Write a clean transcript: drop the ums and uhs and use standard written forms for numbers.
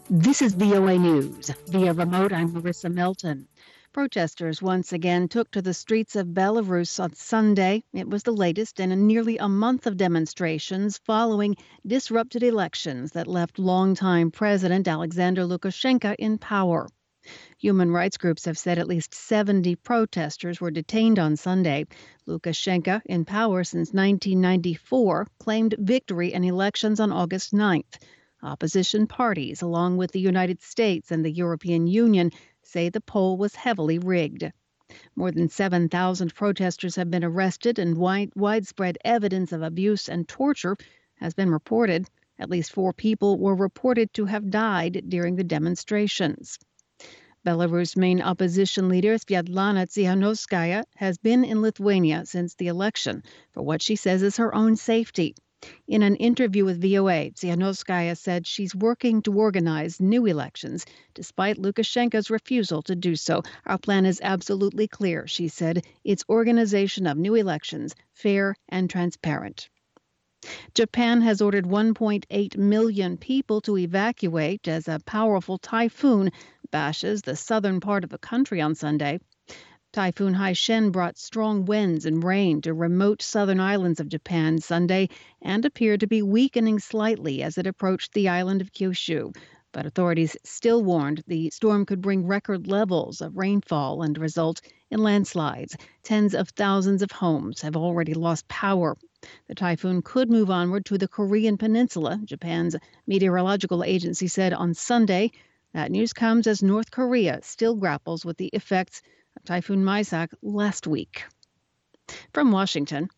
This is VOA News. Via remote, I'm Marissa Melton. Protesters once again took to the streets of Belarus on Sunday. It was the latest in nearly a month of demonstrations following disrupted elections that left longtime President Alexander Lukashenko in power. Human rights groups have said at least 70 protesters were detained on Sunday. Lukashenko, in power since 1994, claimed victory in elections on August 9th. Opposition parties, along with the United States and the European Union, say the poll was heavily rigged. More than 7,000 protesters have been arrested, and widespread evidence of abuse and torture has been reported. At least 4 people were reported to have died during the demonstrations. Belarus' main opposition leader, Sviatlana Tsikhanouskaya, has been in Lithuania since the election for what she says is her own safety. In an interview with VOA, Tsikhanouskaya said she's working to organize new elections, despite Lukashenko's refusal to do so. Our plan is absolutely clear, she said. It's organization of new elections, fair and transparent. Japan has ordered 1.8 million people to evacuate as a powerful typhoon bashes the southern part of the country on Sunday. Typhoon Haishen brought strong winds and rain to remote southern islands of Japan Sunday and appeared to be weakening slightly as it approached the island of Kyushu. But authorities still warned the storm could bring record levels of rainfall and result in landslides. Tens of thousands of homes have already lost power. The typhoon could move onward to the Korean Peninsula, Japan's meteorological agency said on Sunday. That news comes as North Korea still grapples with the effects of Typhoon Maisak last week. From Washington,